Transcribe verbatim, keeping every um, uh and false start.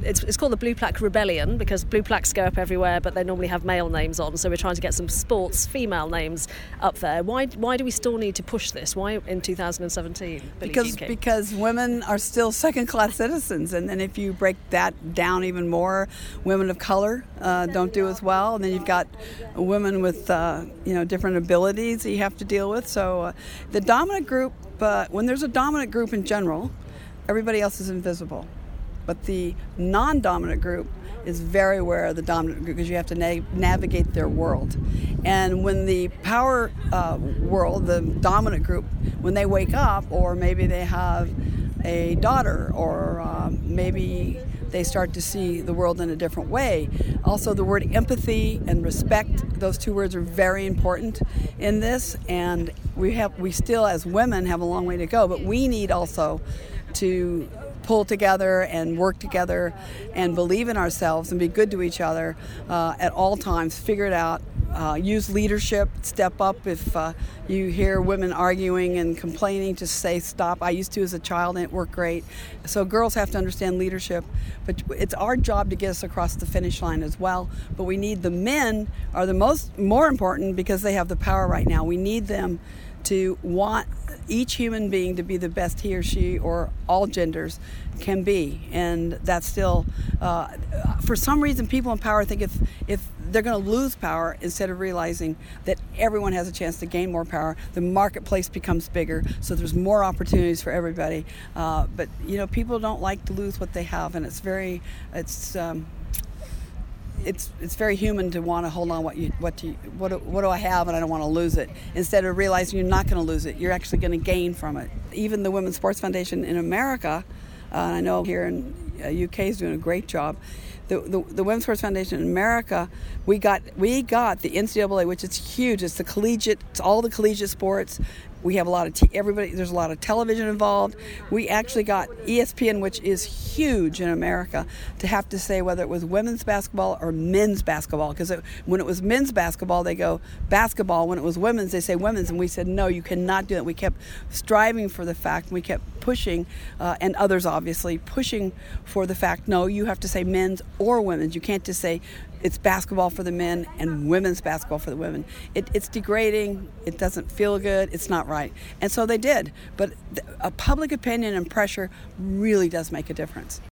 it's, it's called the Blue Plaque Rebellion because blue plaques go up everywhere, but they normally have male names on. So we're trying to get some sports female names up there. Why why do we still need to push this? Why in two thousand seventeen? Billie Because Jean King? because women are still second-class citizens, and then if you break that down even more, women of color uh, don't do as well, and then you've got women with uh, you know different abilities that you have to deal with. So uh, the dominant group, uh, when there's a dominant group in general, everybody else is invisible. But the non-dominant group is very aware of the dominant group because you have to na- navigate their world. And when the power uh, world, the dominant group, when they wake up, or maybe they have a daughter, or um, maybe they start to see the world in a different way. Also, the word empathy and respect, those two words are very important in this. And we have, we still, as women, have a long way to go. But we need also to pull together and work together and believe in ourselves and be good to each other uh, at all times. Figure it out. Uh, use leadership. Step up if uh, you hear women arguing and complaining. Just say stop. I used to as a child, and it worked great. So girls have to understand leadership, but it's our job to get us across the finish line as well. But we need the men are the most more important because they have the power right now. We need them to want each human being to be the best he or she, or all genders, can be. And that's still, uh, for some reason, people in power think if, if they're going to lose power, instead of realizing that everyone has a chance to gain more power, the marketplace becomes bigger, so there's more opportunities for everybody. Uh, but, you know, people don't like to lose what they have, and it's very, it's... Um, It's it's very human to want to hold on what you what you what do, what do I have, and I don't want to lose it. Instead of realizing you're not going to lose it, you're actually going to gain from it. Even the Women's Sports Foundation in America, uh, and I know here in uh, U K is doing a great job. The, the the Women's Sports Foundation in America, we got we got the N C double A, which is huge. It's the collegiate, it's all the collegiate sports. We have a lot of t- everybody. There's a lot of television involved. We actually got E S P N, which is huge in America, to have to say whether it was women's basketball or men's basketball. Because when it was men's basketball, they go basketball. When it was women's, they say women's. And we said no, you cannot do it. We kept striving for the fact. We kept pushing, uh, and others obviously pushing for the fact. No, you have to say men's or women's. You can't just say it's basketball for the men and women's basketball for the women. It, it's degrading. It doesn't feel good. It's not right. And so they did. But a public opinion and pressure really does make a difference.